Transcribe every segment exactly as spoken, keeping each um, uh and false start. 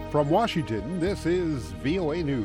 From Washington, this is V O A News.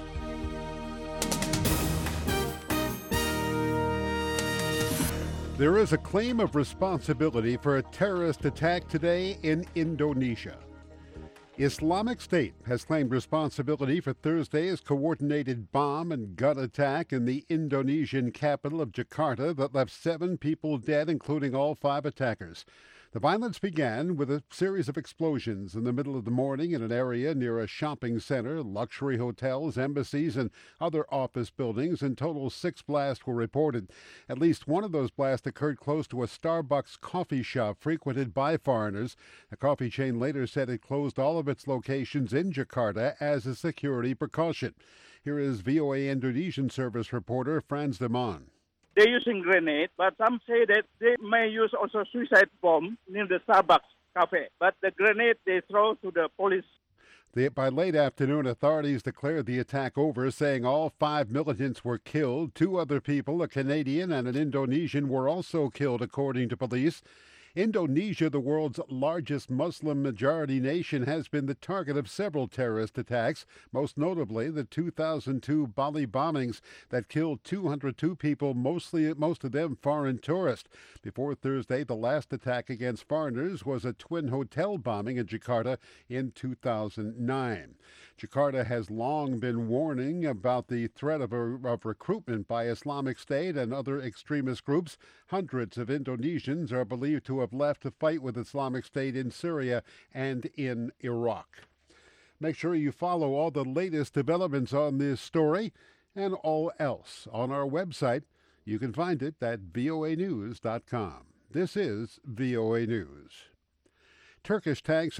There is a claim of responsibility for a terrorist attack today in Indonesia. Islamic State has claimed responsibility for Thursday's coordinated bomb and gun attack in the Indonesian capital of Jakarta that left seven people dead, including all five attackers. The violence began with a series of explosions in the middle of the morning in an area near a shopping center, luxury hotels, embassies, and other office buildings. In total, six blasts were reported. At least one of those blasts occurred close to a Starbucks coffee shop frequented by foreigners. The coffee chain later said it closed all of its locations in Jakarta as a security precaution. Here is V O A Indonesian service reporter Franz de Man. They're using grenade, but some say that they may use also suicide bomb near the Starbucks cafe. But the grenade they throw to the police. The, by late afternoon, authorities declared the attack over, saying all five militants were killed. Two other people, a Canadian and an Indonesian, were also killed, according to police. Indonesia, the world's largest Muslim-majority nation, has been the target of several terrorist attacks, most notably the two thousand two Bali bombings that killed two hundred two people, mostly most of them foreign tourists. Before Thursday, the last attack against foreigners was a twin hotel bombing in Jakarta in two thousand nine. Jakarta has long been warning about the threat of, a, of recruitment by Islamic State and other extremist groups. Hundreds of Indonesians are believed to have left to fight with Islamic State in Syria and in Iraq. Make sure you follow all the latest developments on this story and all else on our website. You can find it at V O A news dot com. This is V O A News. Turkish tanks